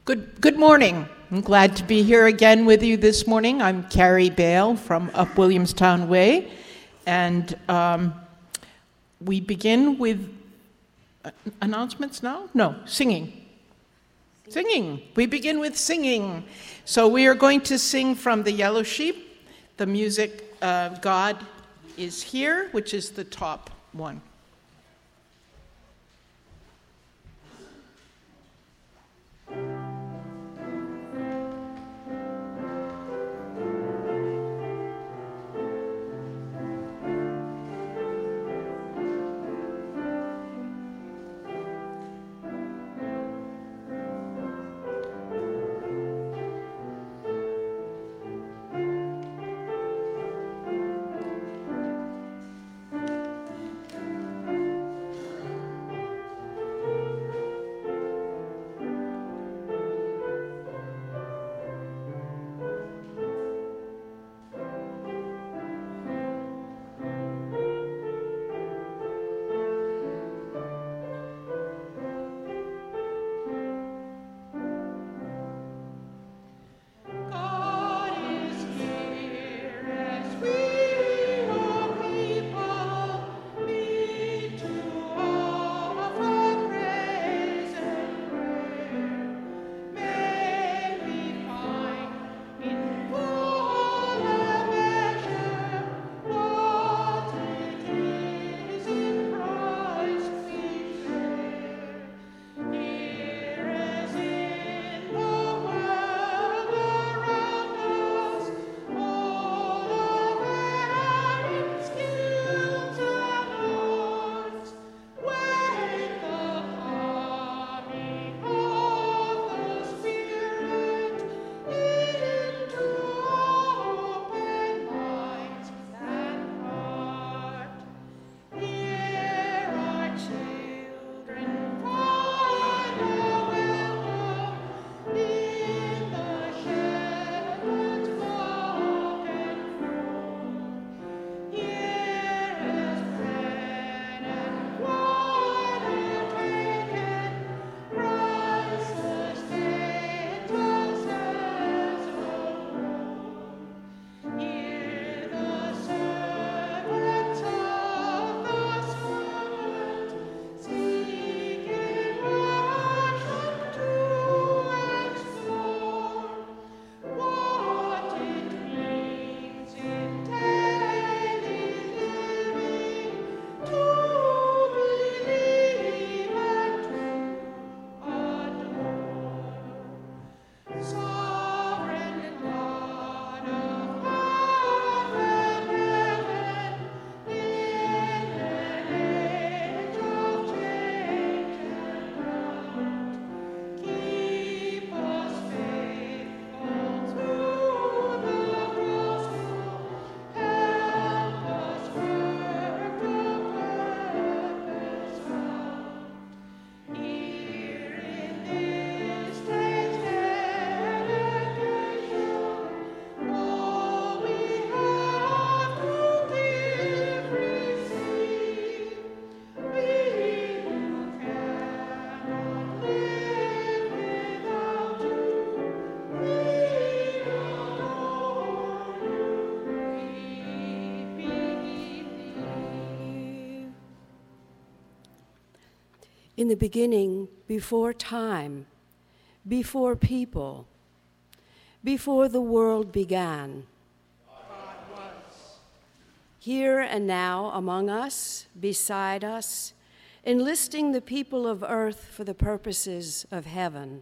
Good morning. I'm glad to be here again with you this morning. I'm Carrie Bale from Up Williamstown Way, and we begin with announcements now? No, singing. Singing. We begin with singing. So we are going to sing from the Yellow Sheep, the music God is Here, which is the top one. In the beginning, before time, before people, before the world began. God was. Here and now among us, beside us, enlisting the people of earth for the purposes of heaven.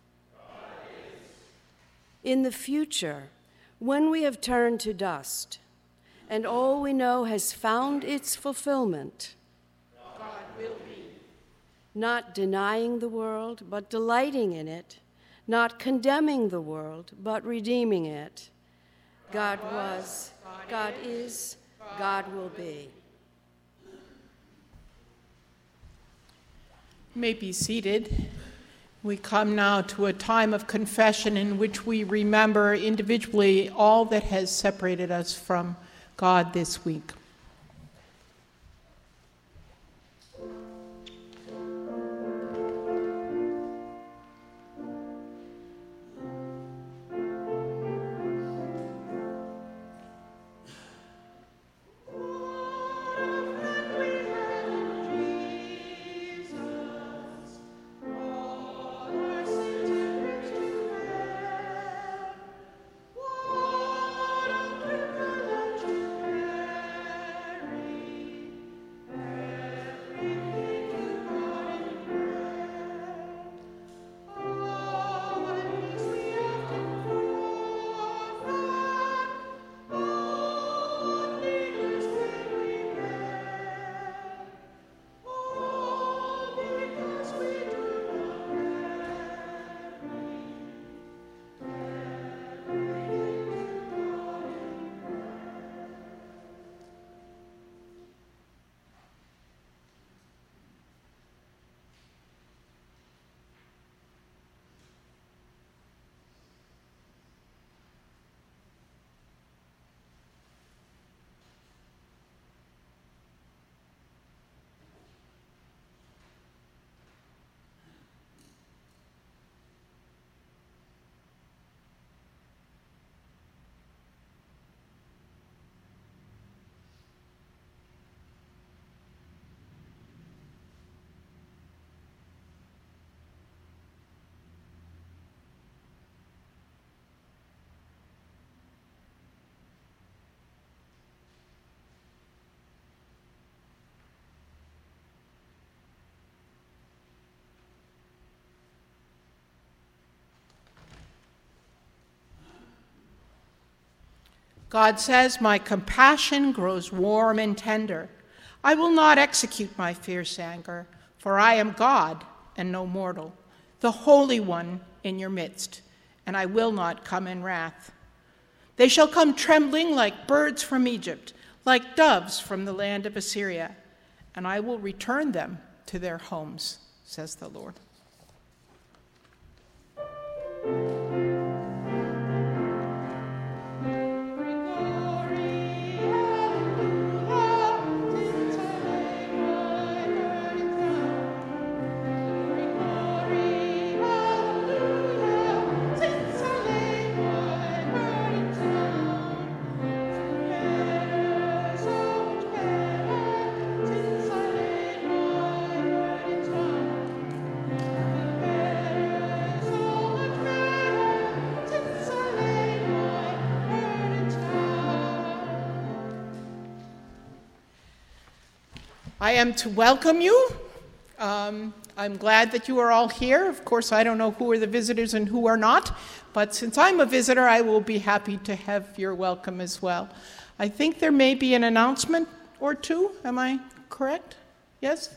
In the future, when we have turned to dust, and all we know has found its fulfillment, God will be. not denying the world, but delighting in it, not condemning the world, but redeeming it. God was, God is, God will be. You may be seated. We come now to a time of confession in which we remember individually all that has separated us from God this week. God says, "My compassion grows warm and tender. I will not execute my fierce anger, for I am God and no mortal, the Holy One in your midst, and I will not come in wrath. They shall come trembling like birds from Egypt, like doves from the land of Assyria, and I will return them to their homes," says the Lord. I am to welcome you. I'm glad that you are all here. Of course, I don't know who are the visitors and who are not, but since I'm a visitor, I will be happy to have your welcome as well. I think there may be an announcement or two. Am I correct? Yes?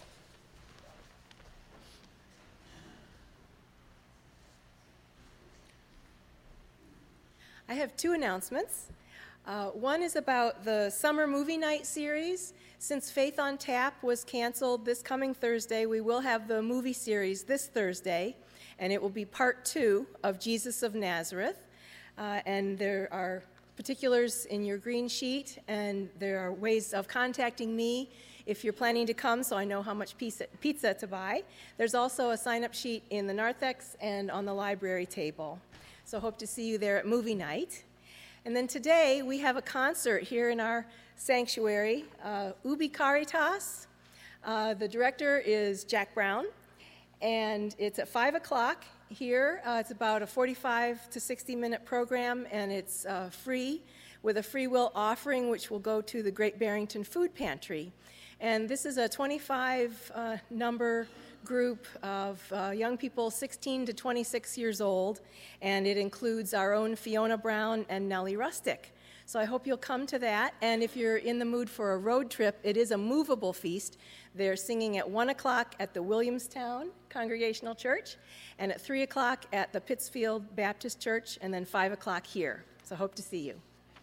I have two announcements. One is about the summer movie night series. Since Faith on Tap was canceled this coming Thursday, we will have the movie series this Thursday, and it will be part 2 of Jesus of Nazareth. And there are particulars in your green sheet, and there are ways of contacting me if you're planning to come, so I know how much pizza to buy. There's also a sign-up sheet in the narthex and on the library table. So hope to see you there at movie night. And then today, we have a concert here in our sanctuary, Ubi Caritas. The director is Jack Brown, and it's at 5 o'clock here. It's about a 45 to 60-minute program, and it's free with a free will offering, which will go to the Great Barrington Food Pantry. And this is a 25-number group of young people 16 to 26 years old, and it includes our own Fiona Brown and Nellie Rustick. So I hope you'll come to that, and if you're in the mood for a road trip, it is a movable feast. They're singing at 1 o'clock at the Williamstown Congregational Church, and at 3 o'clock at the Pittsfield Baptist Church, and then 5 o'clock here. So hope to see you.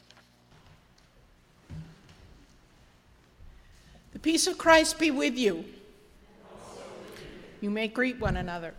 The peace of Christ be with you. You may greet one another.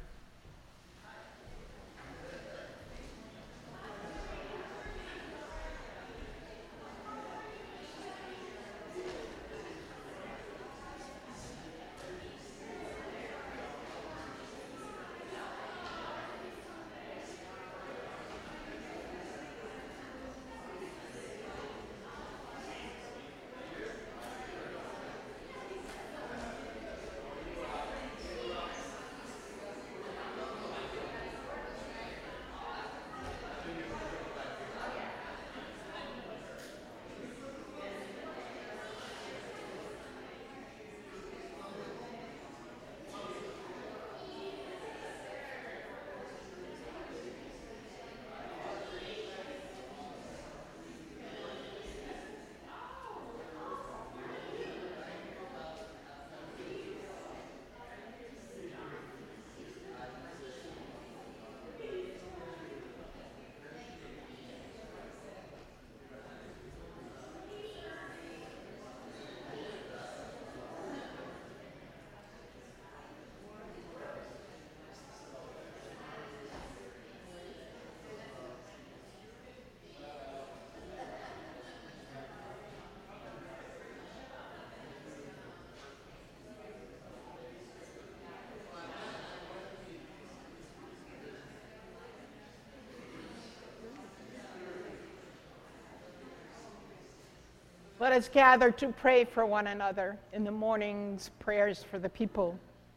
Let us gather to pray for one another in the morning's prayers for the people.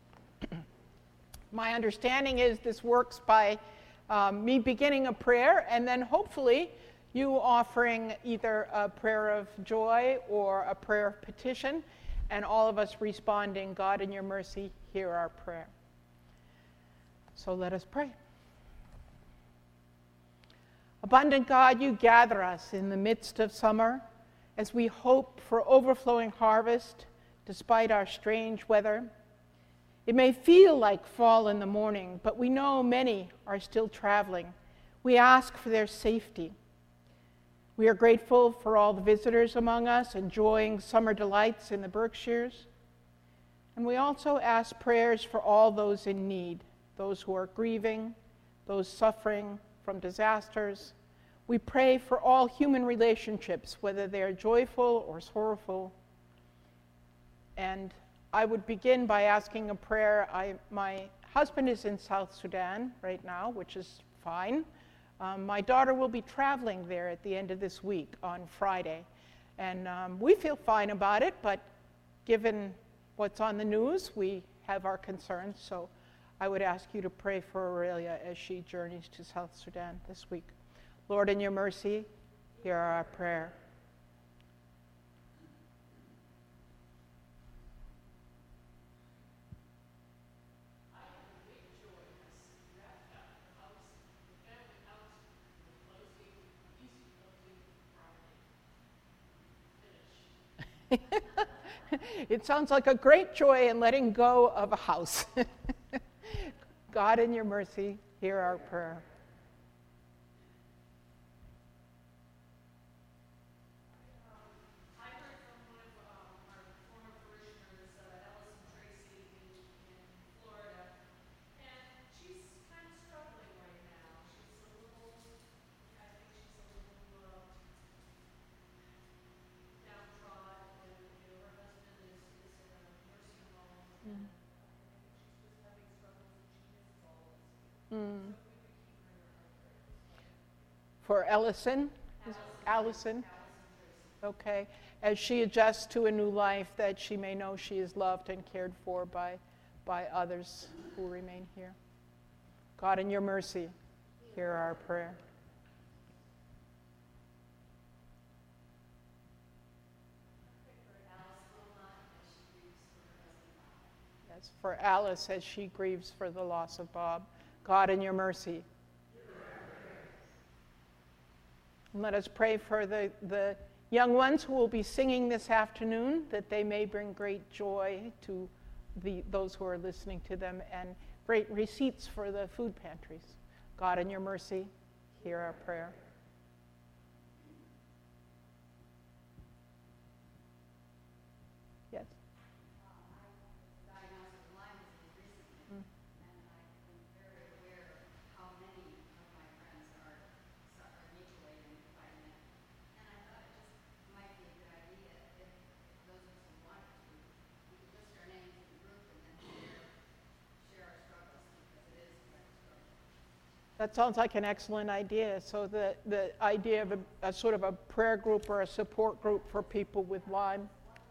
My understanding is this works by me beginning a prayer and then hopefully you offering either a prayer of joy or a prayer of petition, and all of us responding, "God, in your mercy, hear our prayer." So let us pray. Abundant God, you gather us in the midst of summer as we hope for overflowing harvest despite our strange weather. It may feel like fall in the morning, but we know many are still traveling. We ask for their safety. We are grateful for all the visitors among us enjoying summer delights in the Berkshires. And we also ask prayers for all those in need, those who are grieving, those suffering from disasters. We pray for all human relationships, whether they are joyful or sorrowful. And I would begin by asking a prayer. My husband is in South Sudan right now, which is fine. My daughter will be traveling there at the end of this week on Friday. And we feel fine about it, but given what's on the news, we have our concerns. So I would ask you to pray for Aurelia as she journeys to South Sudan this week. Lord, in your mercy, hear our prayer. It sounds like a great joy in letting go of a house. God, in your mercy, hear our prayer. I heard from one of our former parishioners, Allison Tracy, in Florida, and she's kind of struggling right now. I think she's a little downtrodden, and her husband is in a nursing home, and I think she's just having struggles, and she misses all of us. So if we could keep her in our prayers. For Allison? Allison. Okay. As she adjusts to a new life, that she may know she is loved and cared for by others who remain here. God, in your mercy, hear our prayer. Yes, for Alice as she grieves for the loss of Bob. God, in your mercy. And let us pray for the young ones who will be singing this afternoon, that they may bring great joy to those who are listening to them, and great receipts for the food pantries. God, in your mercy, hear our prayer. Yes. That sounds like an excellent idea. So the idea of a sort of a prayer group or a support group for people with Lyme.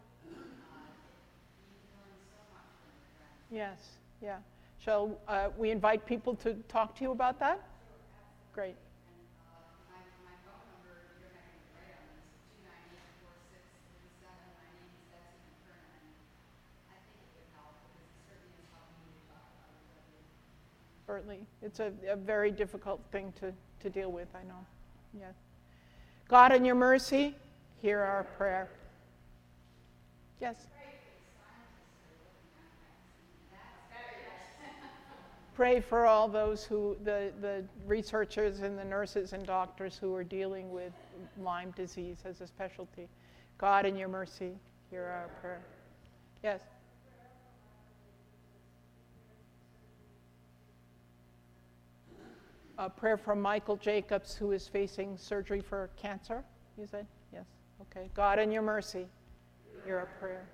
Yes, yeah. Shall we invite people to talk to you about that? Great. My phone number, you don't have to write on this, 298-4637. My name is Betsy McKernan, and I think it would help because it certainly has helped me to talk about it. Certainly. It's a very difficult thing to deal with, I know. Yes. God, in your mercy, hear our prayer. Yes. Pray for all those the researchers and the nurses and doctors who are dealing with Lyme disease as a specialty. God, in your mercy, hear our prayer. Yes. A prayer from Michael Jacobs, who is facing surgery for cancer, you said? Yes. Okay. God, in your mercy, hear our prayer.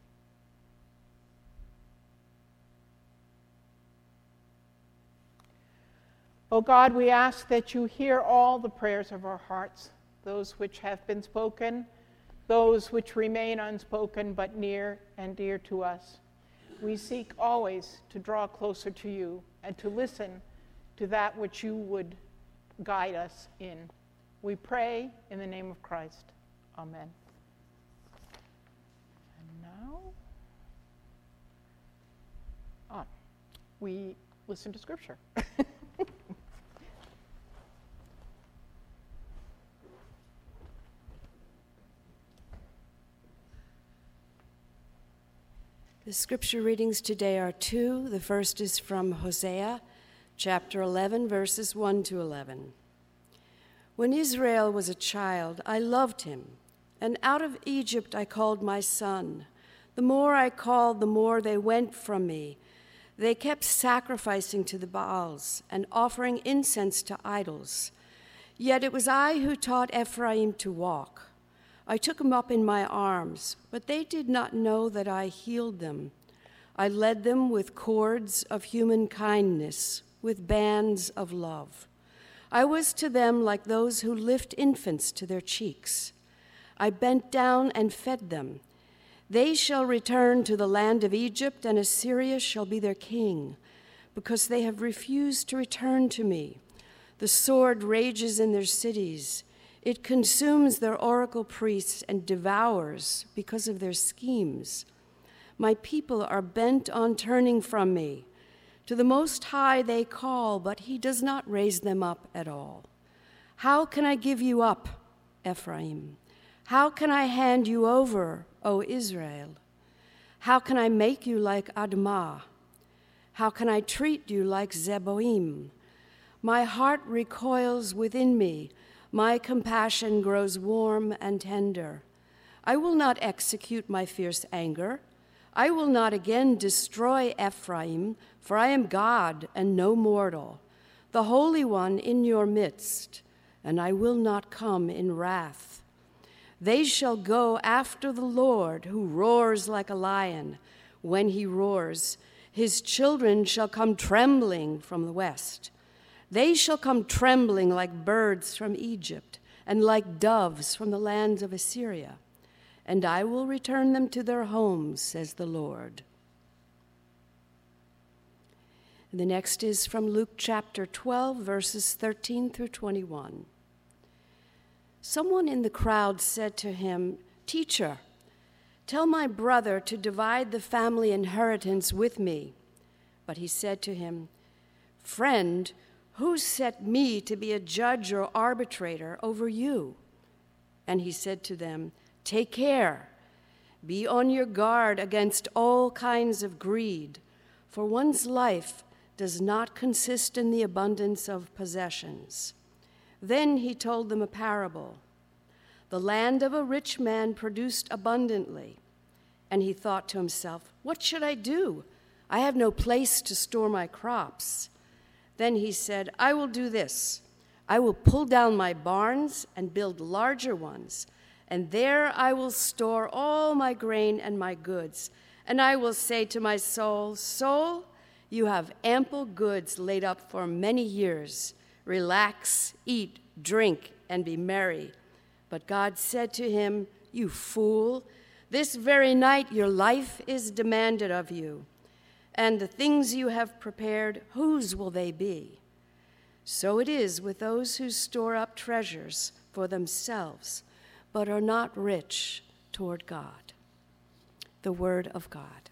O God, we ask that you hear all the prayers of our hearts, those which have been spoken, those which remain unspoken but near and dear to us. We seek always to draw closer to you and to listen to that which you would guide us in. We pray in the name of Christ. Amen. And now, we listen to Scripture. The scripture readings today are two. The first is from Hosea, chapter 11, verses 1 to 11. When Israel was a child, I loved him, and out of Egypt I called my son. The more I called, the more they went from me. They kept sacrificing to the Baals and offering incense to idols. Yet it was I who taught Ephraim to walk. I took him up in my arms, but they did not know that I healed them. I led them with cords of human kindness, with bands of love. I was to them like those who lift infants to their cheeks. I bent down and fed them. They shall return to the land of Egypt, and Assyria shall be their king, because they have refused to return to me. The sword rages in their cities. It consumes their oracle priests and devours because of their schemes. My people are bent on turning from me. To the Most High they call, but he does not raise them up at all. How can I give you up, Ephraim? How can I hand you over, O Israel? How can I make you like Admah? How can I treat you like Zeboim? My heart recoils within me. My compassion grows warm and tender. I will not execute my fierce anger. I will not again destroy Ephraim, for I am God and no mortal, the Holy One in your midst, and I will not come in wrath. They shall go after the Lord, who roars like a lion. When he roars, his children shall come trembling from the west. They shall come trembling like birds from Egypt, and like doves from the lands of Assyria. And I will return them to their homes, says the Lord. And the next is from Luke chapter 12, verses 13 through 21. Someone in the crowd said to him, "Teacher, tell my brother to divide the family inheritance with me." But he said to him, "Friend, who set me to be a judge or arbitrator over you?" And he said to them, "Take care. Be on your guard against all kinds of greed, for one's life does not consist in the abundance of possessions." Then he told them a parable. The land of a rich man produced abundantly, and he thought to himself, "What should I do? I have no place to store my crops." Then he said, "I will do this. I will pull down my barns and build larger ones, and there I will store all my grain and my goods. And I will say to my soul, 'Soul, you have ample goods laid up for many years. Relax, eat, drink, and be merry.' But God said to him, 'You fool, this very night your life is demanded of you. And the things you have prepared, whose will they be?' So it is with those who store up treasures for themselves, but are not rich toward God." The word of God.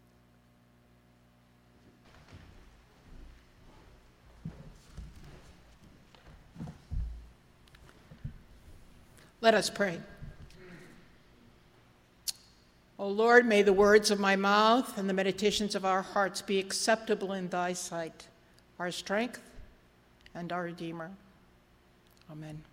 Let us pray. O Lord, may the words of my mouth and the meditations of our hearts be acceptable in thy sight, our strength and our Redeemer. Amen.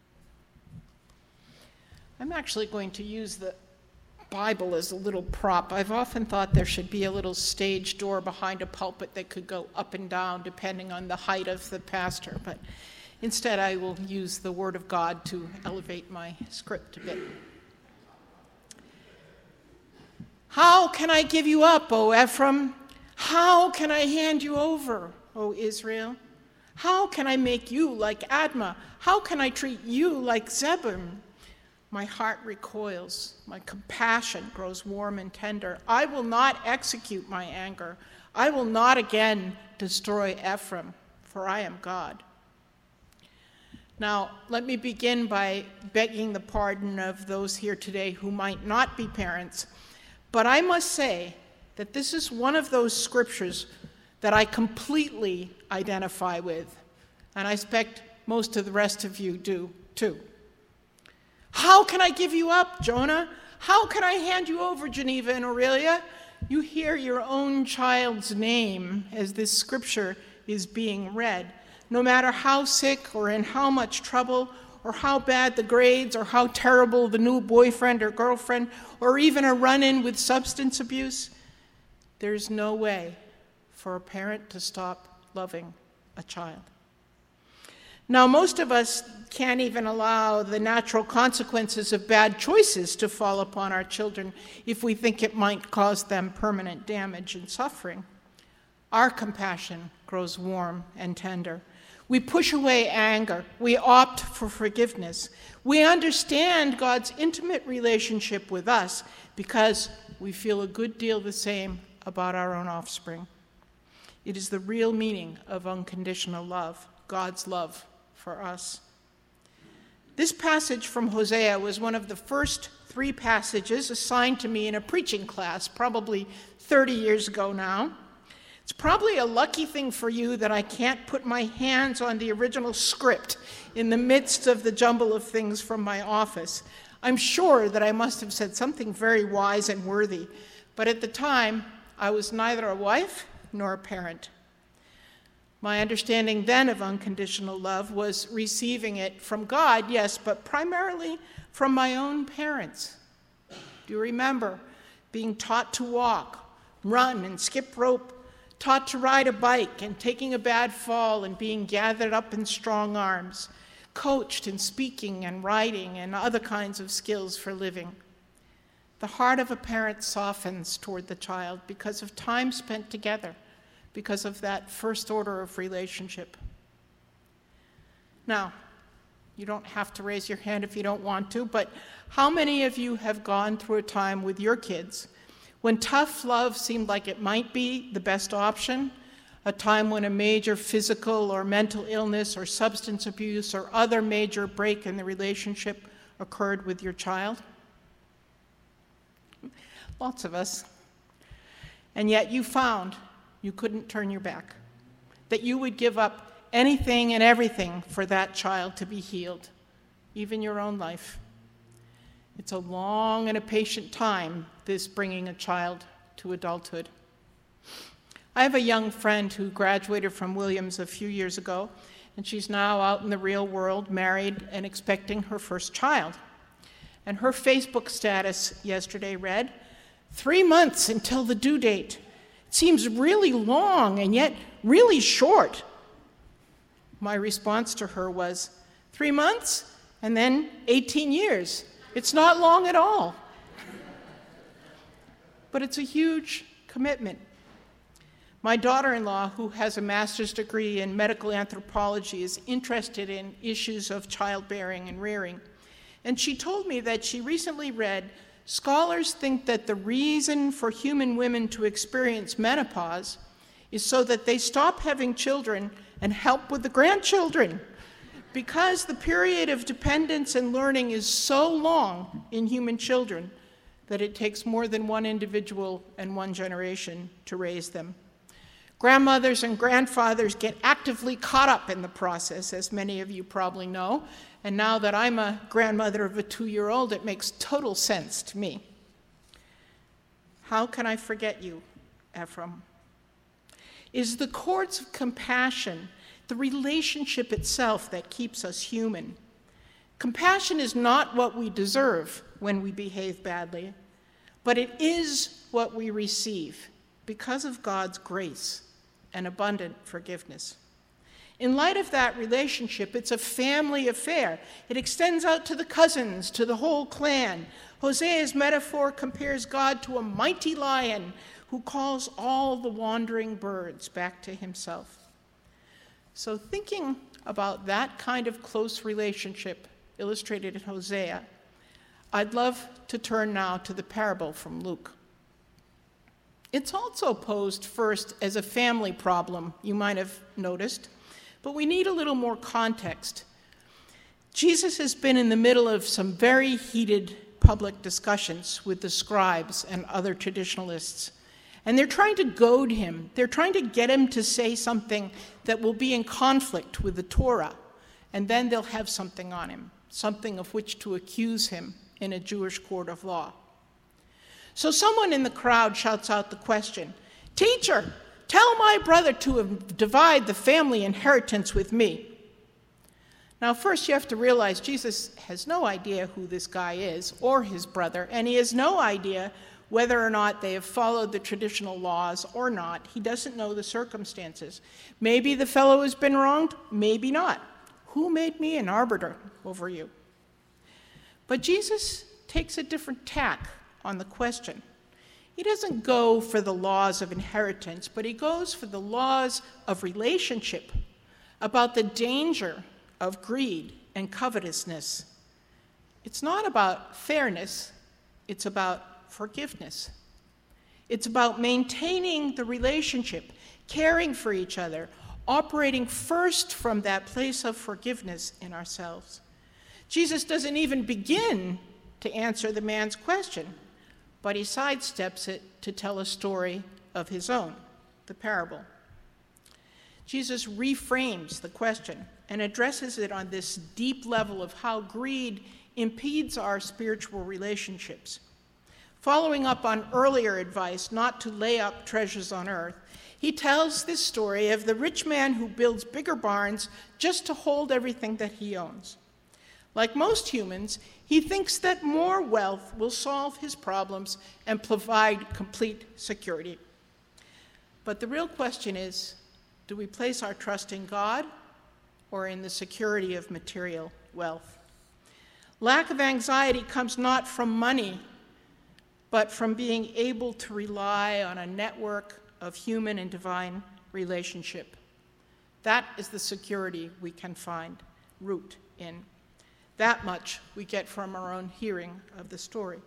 I'm actually going to use the Bible as a little prop. I've often thought there should be a little stage door behind a pulpit that could go up and down depending on the height of the pastor, but instead I will use the Word of God to elevate my script a bit. How can I give you up, O Ephraim? How can I hand you over, O Israel? How can I make you like Admah? How can I treat you like Zeboim? My heart recoils. My compassion grows warm and tender. I will not execute my anger. I will not again destroy Ephraim, for I am God. Now, let me begin by begging the pardon of those here today who might not be parents. But I must say that this is one of those scriptures that I completely identify with, and I expect most of the rest of you do too. How can I give you up, Jonah? How can I hand you over, Geneva and Aurelia? you hear your own child's name as this scripture is being read, no matter how sick or in how much trouble, or how bad the grades, or how terrible the new boyfriend or girlfriend, or even a run-in with substance abuse, there's no way for a parent to stop loving a child. Now, most of us can't even allow the natural consequences of bad choices to fall upon our children if we think it might cause them permanent damage and suffering. Our compassion grows warm and tender. We push away anger. We opt for forgiveness. We understand God's intimate relationship with us because we feel a good deal the same about our own offspring. It is the real meaning of unconditional love, God's love for us. This passage from Hosea was one of the first 3 passages assigned to me in a preaching class, probably 30 years ago now. It's probably a lucky thing for you that I can't put my hands on the original script in the midst of the jumble of things from my office. I'm sure that I must have said something very wise and worthy, but at the time, I was neither a wife nor a parent. My understanding then of unconditional love was receiving it from God, yes, but primarily from my own parents. Do you remember being taught to walk, run, and skip rope, taught to ride a bike and taking a bad fall and being gathered up in strong arms, coached in speaking and writing and other kinds of skills for living? The heart of a parent softens toward the child because of time spent together, because of that first order of relationship. Now, you don't have to raise your hand if you don't want to, but how many of you have gone through a time with your kids when tough love seemed like it might be the best option, a time when a major physical or mental illness or substance abuse or other major break in the relationship occurred with your child? Lots of us. And yet you found you couldn't turn your back, that you would give up anything and everything for that child to be healed, even your own life. It's a long and a patient time, this bringing a child to adulthood. I have a young friend who graduated from Williams a few years ago, and she's now out in the real world, married and expecting her first child. And her Facebook status yesterday read, 3 months until the due date. It seems really long and yet really short. My response to her was, 3 months and then 18 years. It's not long at all. But it's a huge commitment. My daughter-in-law, who has a master's degree in medical anthropology, is interested in issues of childbearing and rearing. And she told me that she recently read, scholars think that the reason for human women to experience menopause is so that they stop having children and help with the grandchildren. Because the period of dependence and learning is so long in human children that it takes more than one individual and one generation to raise them. Grandmothers and grandfathers get actively caught up in the process, as many of you probably know, and now that I'm a grandmother of a 2-year-old, it makes total sense to me. How can I forget you, Ephraim? Is the cords of compassion the relationship itself that keeps us human? Compassion is not what we deserve when we behave badly, but it is what we receive because of God's grace and abundant forgiveness. In light of that relationship, it's a family affair. It extends out to the cousins, to the whole clan. Hosea's metaphor compares God to a mighty lion who calls all the wandering birds back to himself. So thinking about that kind of close relationship illustrated in Hosea, I'd love to turn now to the parable from Luke. It's also posed first as a family problem, you might have noticed, but we need a little more context. Jesus has been in the middle of some very heated public discussions with the scribes and other traditionalists. And they're trying to goad him. They're trying to get him to say something that will be in conflict with the Torah. And then they'll have something on him, something of which to accuse him in a Jewish court of law. So someone in the crowd shouts out the question, "Teacher, tell my brother to divide the family inheritance with me." Now, first you have to realize Jesus has no idea who this guy is or his brother, and he has no idea whether or not they have followed the traditional laws or not. He doesn't know the circumstances. Maybe the fellow has been wronged, maybe not. Who made me an arbiter over you? But Jesus takes a different tack on the question. He doesn't go for the laws of inheritance, but he goes for the laws of relationship, about the danger of greed and covetousness. It's not about fairness, it's about forgiveness. It's about maintaining the relationship, caring for each other, operating first from that place of forgiveness in ourselves. Jesus doesn't even begin to answer the man's question, but he sidesteps it to tell a story of his own, the parable. Jesus reframes the question and addresses it on this deep level of how greed impedes our spiritual relationships. Following up on earlier advice not to lay up treasures on earth, he tells this story of the rich man who builds bigger barns just to hold everything that he owns. Like most humans, he thinks that more wealth will solve his problems and provide complete security. But the real question is, do we place our trust in God or in the security of material wealth? Lack of anxiety comes not from money, but from being able to rely on a network of human and divine relationship. That is the security we can find root in. That much we get from our own hearing of the story.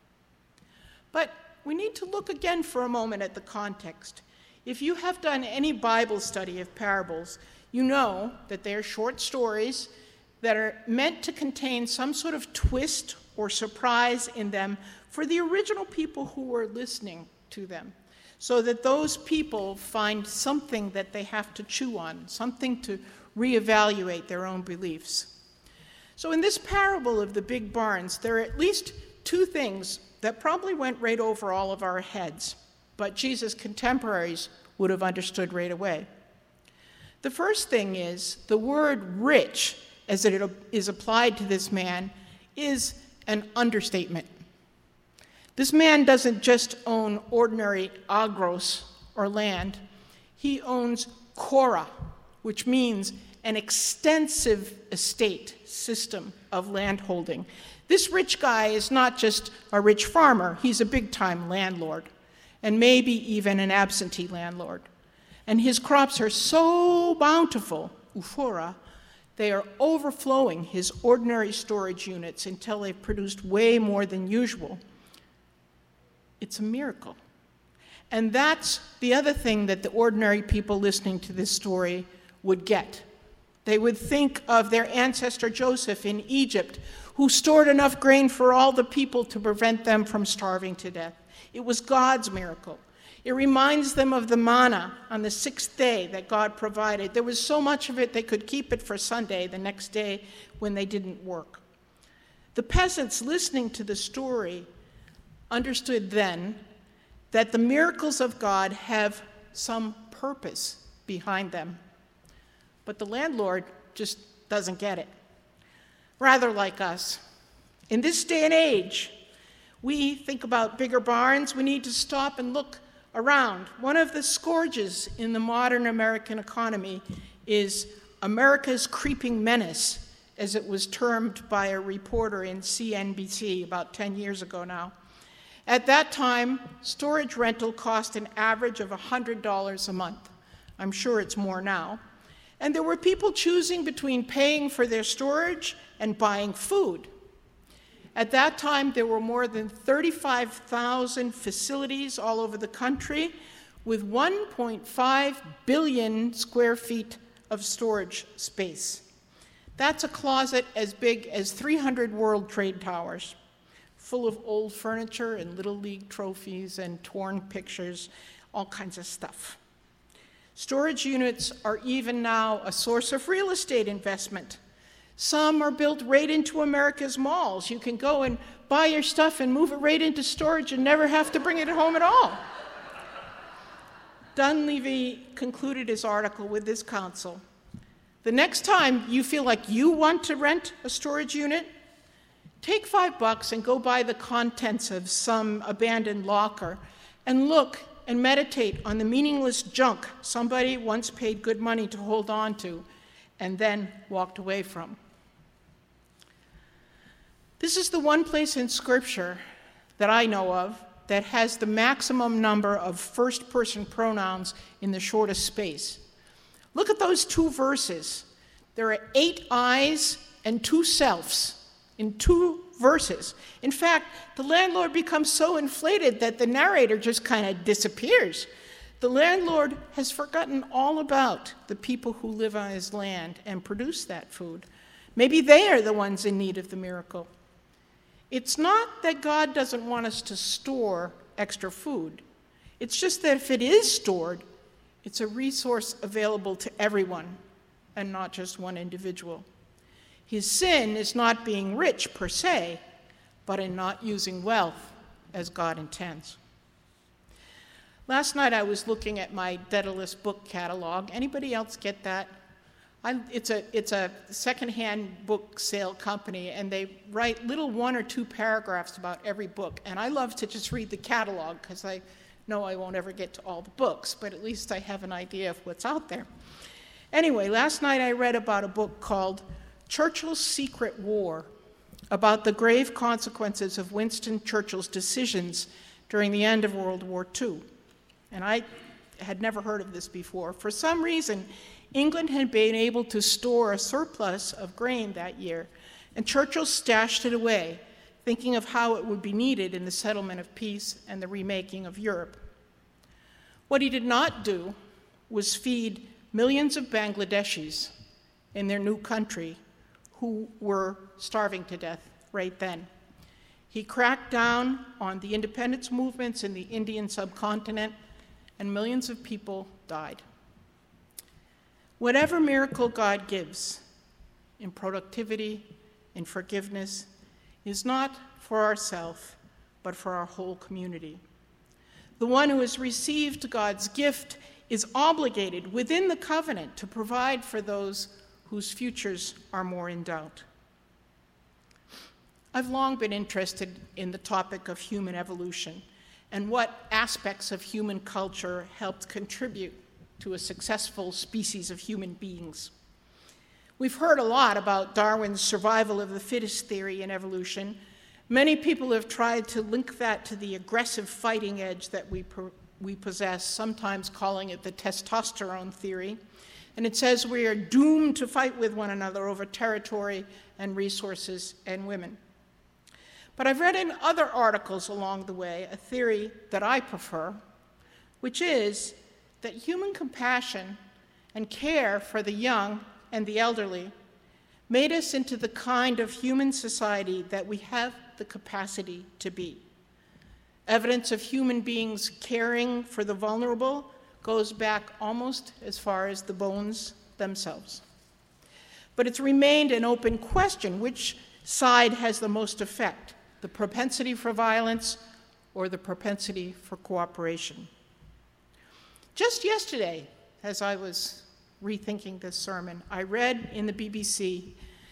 But we need to look again for a moment at the context. If you have done any Bible study of parables, you know that they are short stories that are meant to contain some sort of twist or surprise in them for the original people who were listening to them, so that those people find something that they have to chew on, something to reevaluate their own beliefs. So in this parable of the big barns, there are at least two things that probably went right over all of our heads, but Jesus' contemporaries would have understood right away. The first thing is the word rich, as it is applied to this man, is an understatement. This man doesn't just own ordinary agros, or land. He owns kora, which means an extensive estate system of landholding. This rich guy is not just a rich farmer, he's a big-time landlord, and maybe even an absentee landlord. And his crops are so bountiful, uphora, they are overflowing his ordinary storage units until they've produced way more than usual. It's a miracle. And that's the other thing that the ordinary people listening to this story would get. They would think of their ancestor Joseph in Egypt, who stored enough grain for all the people to prevent them from starving to death. It was God's miracle. It reminds them of the manna on the sixth day that God provided. There was so much of it they could keep it for Sunday, the next day when they didn't work. The peasants listening to the story understood then that the miracles of God have some purpose behind them. But the landlord just doesn't get it. Rather like us. In this day and age, we think about bigger barns, we need to stop and look around. One of the scourges in the modern American economy is America's creeping menace, as it was termed by a reporter in CNBC about 10 years ago now. At that time, storage rental cost an average of $100 a month. I'm sure it's more now. And there were people choosing between paying for their storage and buying food. At that time, there were more than 35,000 facilities all over the country with 1.5 billion square feet of storage space. That's a closet as big as 300 World Trade Towers, full of old furniture and Little League trophies and torn pictures, all kinds of stuff. Storage units are even now a source of real estate investment. Some are built right into America's malls. You can go and buy your stuff and move it right into storage and never have to bring it home at all. Dunleavy concluded his article with this counsel: the next time you feel like you want to rent a storage unit, take $5 and go buy the contents of some abandoned locker and look and meditate on the meaningless junk somebody once paid good money to hold on to and then walked away from. This is the one place in Scripture that I know of that has the maximum number of first-person pronouns in the shortest space. Look at those 2 verses. There are 8 I's and 2 selves in 2 verses. In fact, the landlord becomes so inflated that the narrator just kind of disappears. The landlord has forgotten all about the people who live on his land and produce that food. Maybe they are the ones in need of the miracle. It's not that God doesn't want us to store extra food. It's just that if it is stored, it's a resource available to everyone and not just one individual. His sin is not being rich per se, but in not using wealth as God intends. Last night I was looking at my Daedalus book catalog. Anybody else get that? It's a secondhand book sale company, and they write little 1 or 2 paragraphs about every book. And I love to just read the catalog because I know I won't ever get to all the books, but at least I have an idea of what's out there. Anyway, last night I read about a book called Churchill's Secret War, about the grave consequences of Winston Churchill's decisions during the end of World War II. And I had never heard of this before. For some reason, England had been able to store a surplus of grain that year, and Churchill stashed it away, thinking of how it would be needed in the settlement of peace and the remaking of Europe. What he did not do was feed millions of Bangladeshis in their new country who were starving to death right then. He cracked down on the independence movements in the Indian subcontinent, and millions of people died. Whatever miracle God gives in productivity, in forgiveness, is not for ourselves, but for our whole community. The one who has received God's gift is obligated within the covenant to provide for those whose futures are more in doubt. I've long been interested in the topic of human evolution and what aspects of human culture helped contribute to a successful species of human beings. We've heard a lot about Darwin's survival of the fittest theory in evolution. Many people have tried to link that to the aggressive fighting edge that we possess, sometimes calling it the testosterone theory. And it says we are doomed to fight with one another over territory and resources and women. But I've read in other articles along the way a theory that I prefer, which is that human compassion and care for the young and the elderly made us into the kind of human society that we have the capacity to be. Evidence of human beings caring for the vulnerable goes back almost as far as the bones themselves. But it's remained an open question which side has the most effect, the propensity for violence or the propensity for cooperation. Just yesterday, as I was rethinking this sermon, I read in the BBC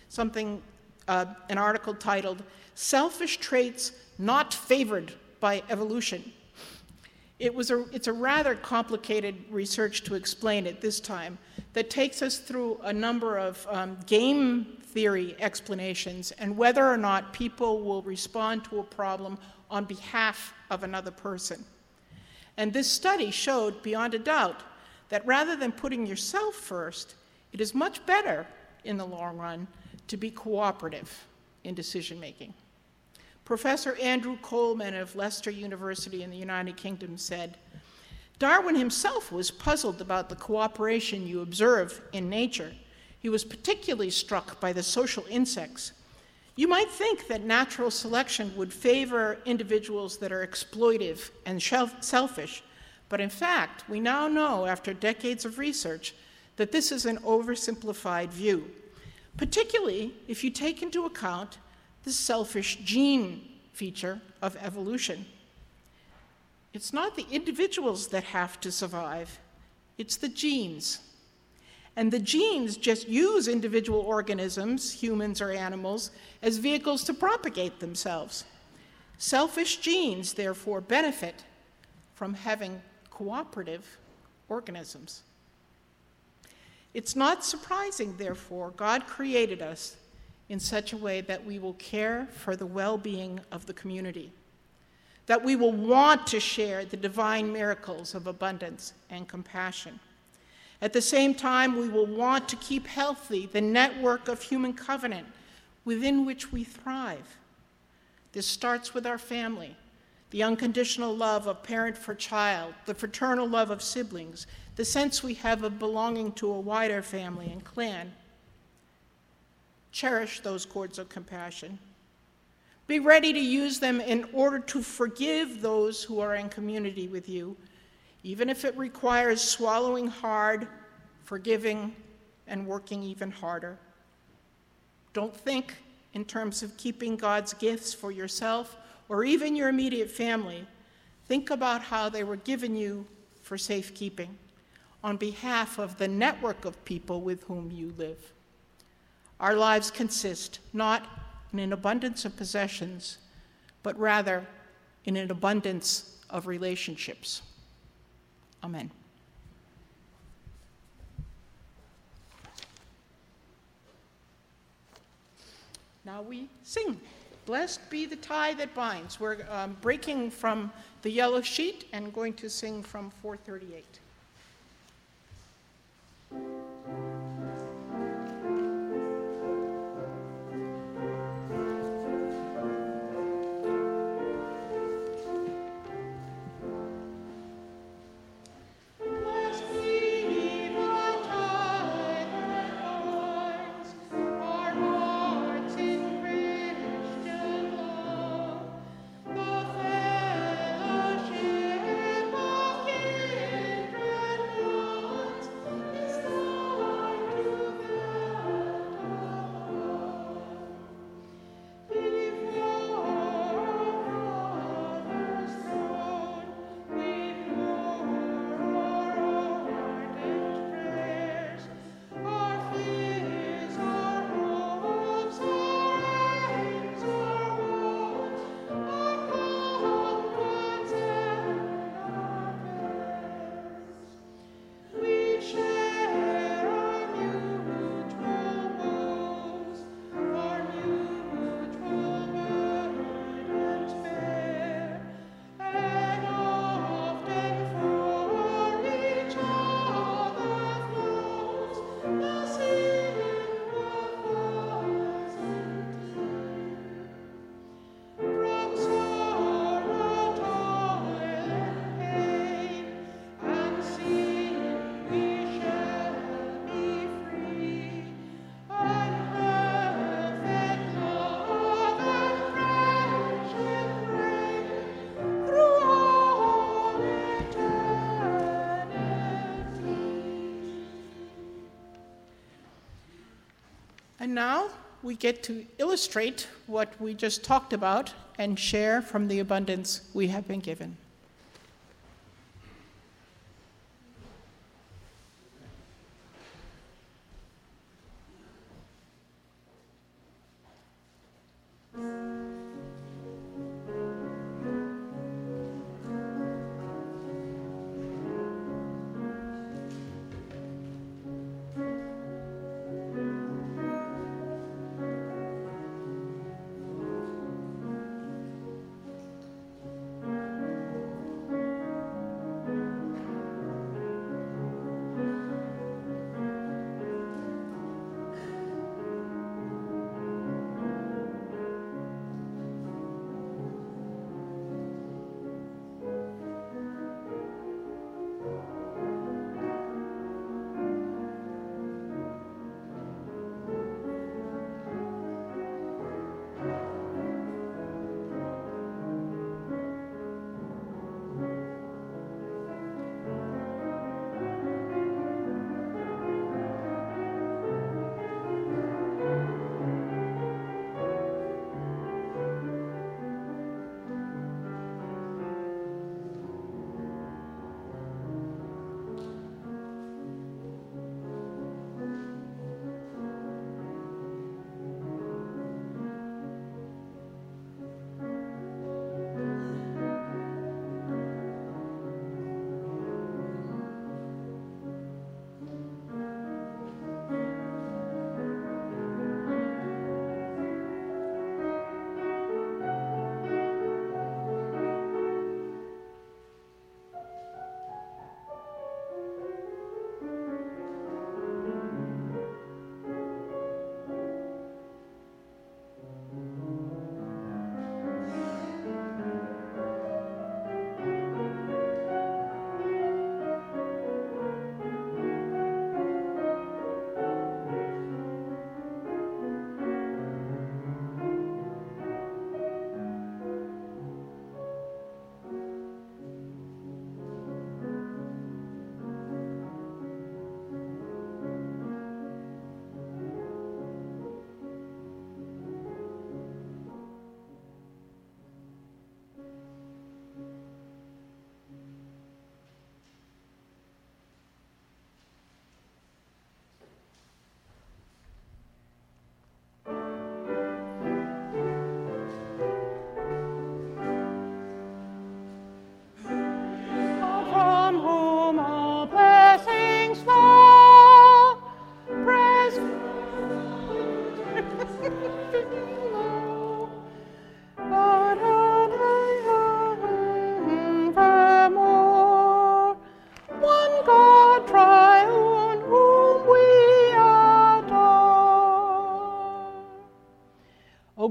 an article titled, "Selfish Traits Not Favored by Evolution." It's a rather complicated research to explain it this time that takes us through a number of game theory explanations and whether or not people will respond to a problem on behalf of another person. And this study showed beyond a doubt that rather than putting yourself first, it is much better in the long run to be cooperative in decision making. Professor Andrew Coleman of Leicester University in the United Kingdom said, "Darwin himself was puzzled about the cooperation you observe in nature. He was particularly struck by the social insects. You might think that natural selection would favor individuals that are exploitive and selfish, but in fact, we now know after decades of research that this is an oversimplified view. particularly if you take into account the selfish gene feature of evolution. It's not the individuals that have to survive, it's the genes. And the genes just use individual organisms, humans or animals, as vehicles to propagate themselves. Selfish genes, therefore, benefit from having cooperative organisms. It's not surprising, therefore, God created us in such a way that we will care for the well-being of the community, that we will want to share the divine miracles of abundance and compassion. At the same time, we will want to keep healthy the network of human covenant within which we thrive. This starts with our family, the unconditional love of parent for child, the fraternal love of siblings, the sense we have of belonging to a wider family and clan. Cherish those cords of compassion. Be ready to use them in order to forgive those who are in community with you, even if it requires swallowing hard, forgiving, and working even harder. Don't think in terms of keeping God's gifts for yourself or even your immediate family. Think about how they were given you for safekeeping on behalf of the network of people with whom you live. Our lives consist not in an abundance of possessions, but rather in an abundance of relationships. Amen. Now we sing. Blessed be the tie that binds. We're breaking from the yellow sheet and going to sing from 438. And now we get to illustrate what we just talked about and share from the abundance we have been given.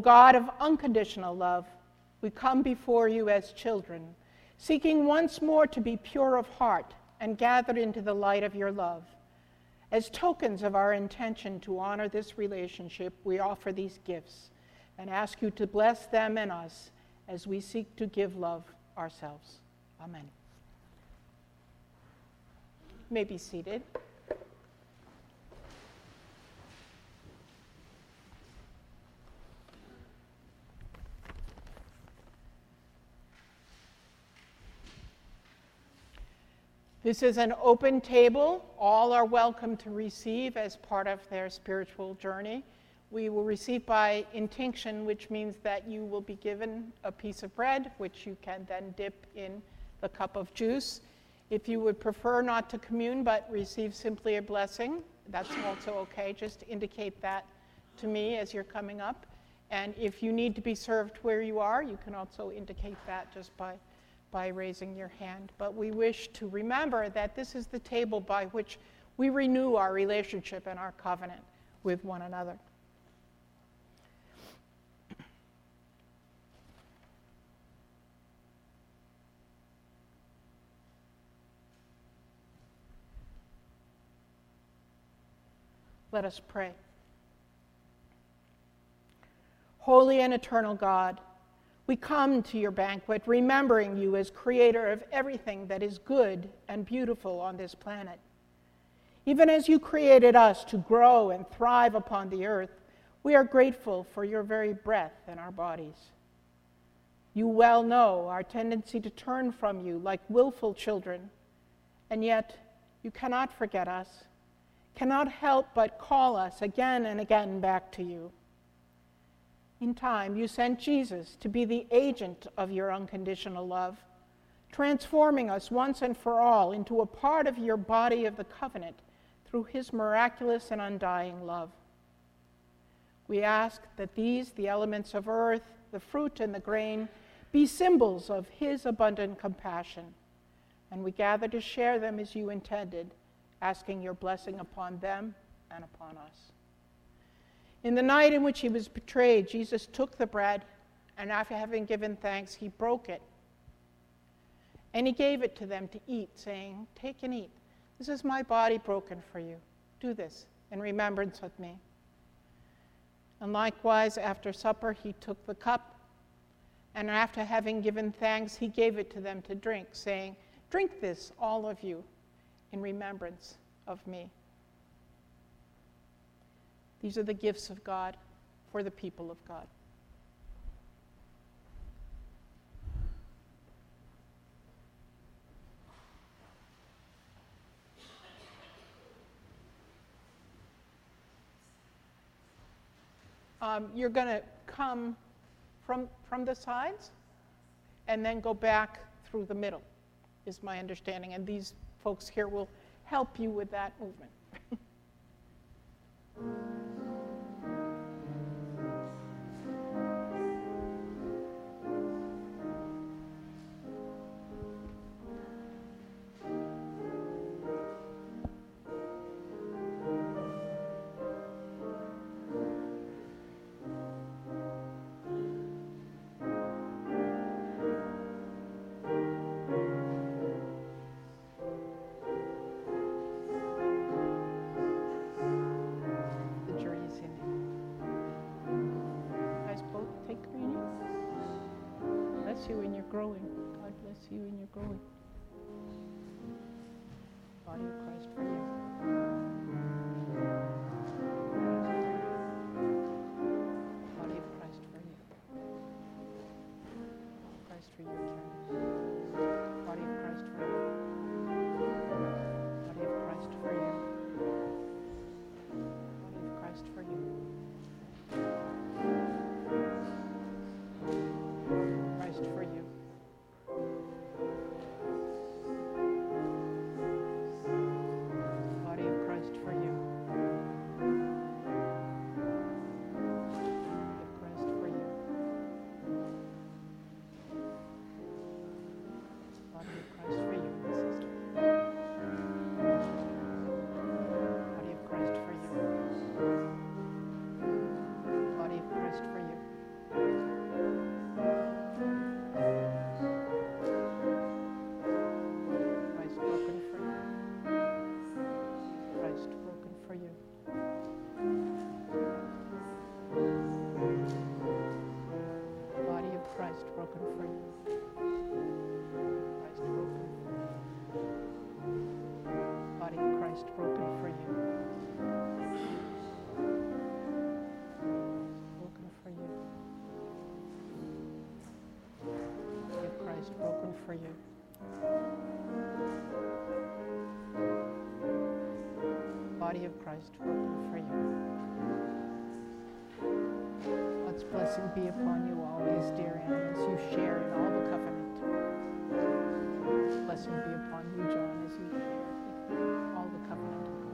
God of unconditional love, we come before you as children, seeking once more to be pure of heart and gathered into the light of your love. As tokens of our intention to honor this relationship, we offer these gifts and ask you to bless them and us as we seek to give love ourselves. Amen. You may be seated. This is an open table. All are welcome to receive as part of their spiritual journey. We will receive by intinction, which means that you will be given a piece of bread, which you can then dip in the cup of juice. If you would prefer not to commune but receive simply a blessing, that's also okay. Just indicate that to me as you're coming up. And if you need to be served where you are, you can also indicate that just by raising your hand. But we wish to remember that this is the table by which we renew our relationship and our covenant with one another. Let us pray. Holy and eternal God, we come to your banquet remembering you as creator of everything that is good and beautiful on this planet. Even as you created us to grow and thrive upon the earth, we are grateful for your very breath in our bodies. You well know our tendency to turn from you like willful children, and yet you cannot forget us, cannot help but call us again and again back to you. In time, you sent Jesus to be the agent of your unconditional love, transforming us once and for all into a part of your body of the covenant through his miraculous and undying love. We ask that these, the elements of earth, the fruit and the grain, be symbols of his abundant compassion, and we gather to share them as you intended, asking your blessing upon them and upon us. In the night in which he was betrayed, Jesus took the bread, and after having given thanks, he broke it. And he gave it to them to eat, saying, "Take and eat. This is my body broken for you. Do this in remembrance of me." And likewise, after supper, he took the cup, and after having given thanks, he gave it to them to drink, saying, "Drink this, all of you, in remembrance of me." These are the gifts of God for the people of God. You're going to come from the sides and then go back through the middle, is my understanding. And these folks here will help you with that movement. You in your growing. God bless you in your growing. Body of Christ for you. Body of Christ for you. Christ for you, Karen. Body of Christ for you. Body of Christ for you. Body of Christ for you. For you. Body of Christ for you. Body of Christ for you. Body of Christ for you, my sister. Body of Christ for you. Body of Christ for you. broken for you. Christ broken. Body of Christ broken for you. Broken for you. Body of Christ broken for you. Body of Christ broken for you. God's blessing be upon you always, dear Anne, as you share in all the covenant. God's blessing be upon you, John, as you share in all the covenant of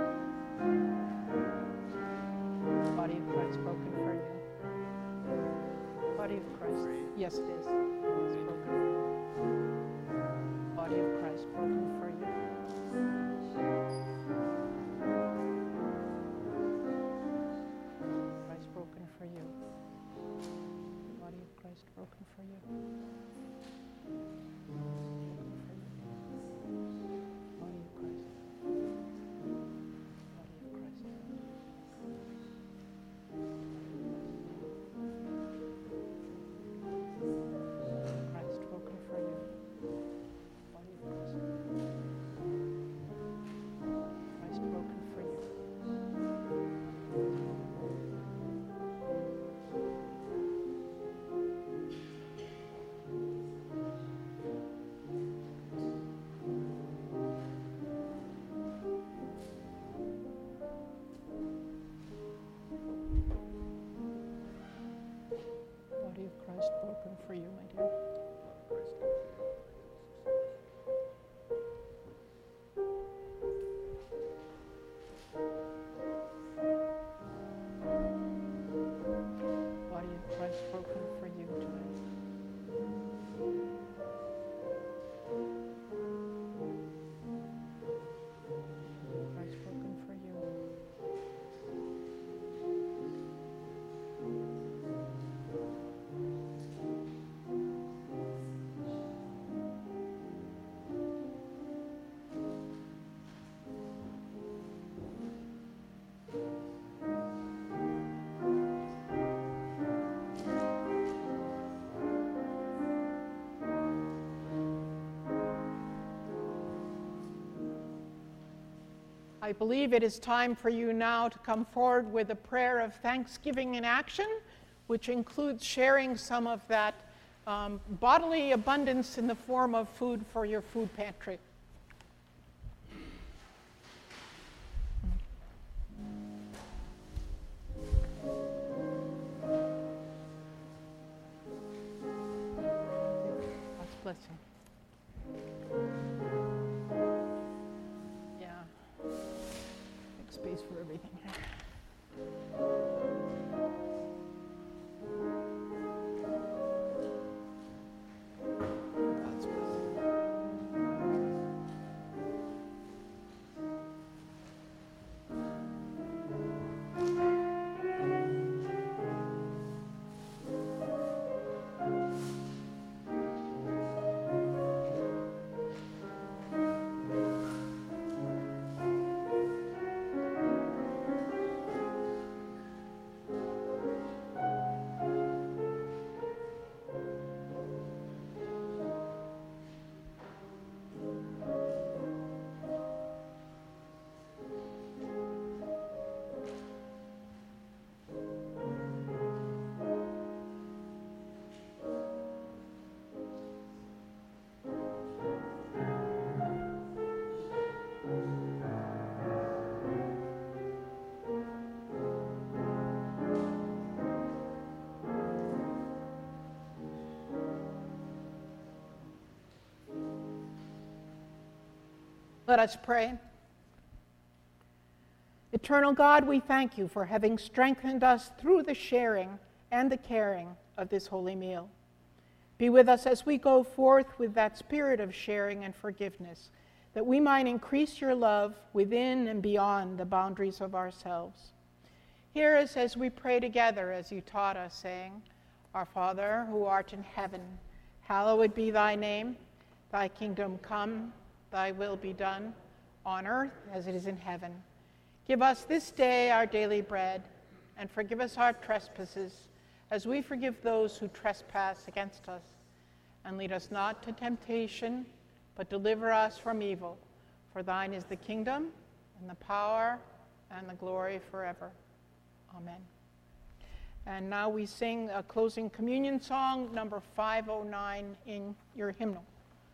God. Body of Christ broken for you. Body of Christ. Yes, it is. It's broken. Body of Christ broken for you. Christ broken for you. Body of Christ broken for you. Body of Christ. Body of Christ. Christ broken for you. Body of Christ. Christ broken for you. Body of Christ broken for you, my dear. Body of Christ broken for you today. Christ broken for you. I believe it is time for you now to come forward with a prayer of thanksgiving in action, which includes sharing some of that bodily abundance in the form of food for your food pantry. God's blessing. Yeah. Make space for everything here. God's blessing. Let us pray. Eternal God, we thank you for having strengthened us through the sharing and the caring of this holy meal. Be with us as we go forth with that spirit of sharing and forgiveness, that we might increase your love within and beyond the boundaries of ourselves. Hear us as we pray together, as you taught us, saying, Our Father, who art in heaven, hallowed be thy name. Thy kingdom come, thy will be done, on earth as it is in heaven. Give us this day our daily bread, and forgive us our trespasses, as we forgive those who trespass against us. And lead us not to temptation, but deliver us from evil. For thine is the kingdom, and the power, and the glory forever. Amen. And now we sing a closing communion song, number 509 in your hymnal.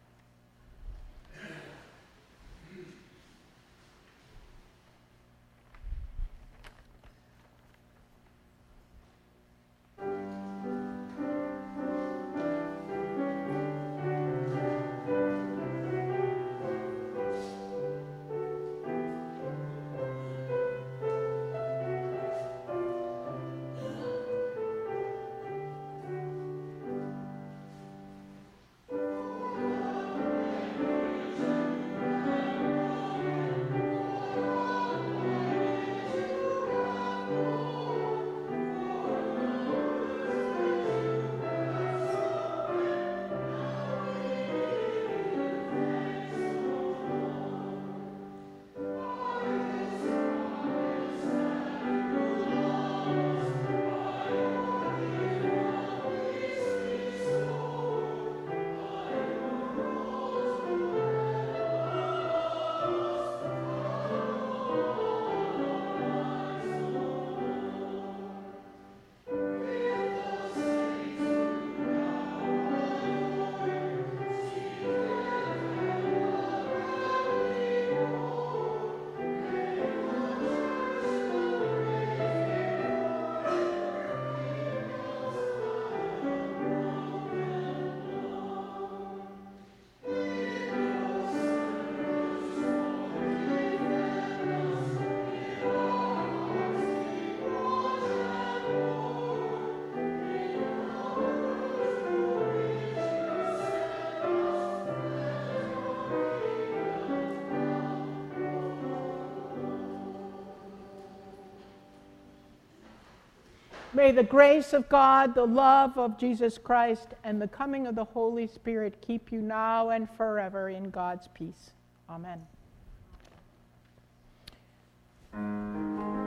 May the grace of God, the love of Jesus Christ, and the coming of the Holy Spirit keep you now and forever in God's peace. Amen.